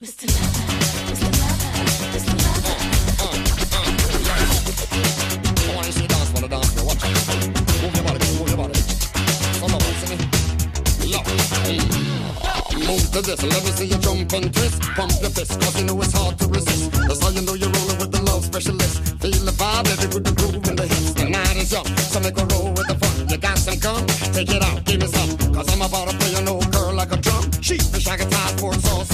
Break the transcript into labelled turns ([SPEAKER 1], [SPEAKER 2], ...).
[SPEAKER 1] Mr. Lover, Mr. Lover, Mr. Lover.
[SPEAKER 2] I want to see dance, wanna dance, me watch it. Move your body, move your body. Some of us singing. Love. Move to this, let me see you jump and twist. Pump your fist, cause you know it's hard to resist. That's how you know you're rolling with the love specialist. Feel the vibe, every good the groove in the hips. The night is young, so make a roll with the fun. You got some come, take it out, give me some. Cause I'm about to play an old girl like a drum. She's the shaggy time.